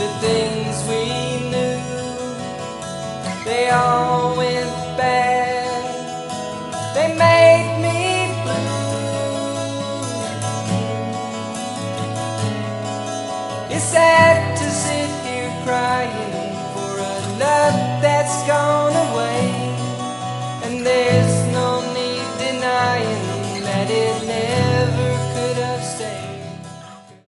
The things we knew, they all went bad. They made me blue. It's sad to sit here crying for a love that's gone away.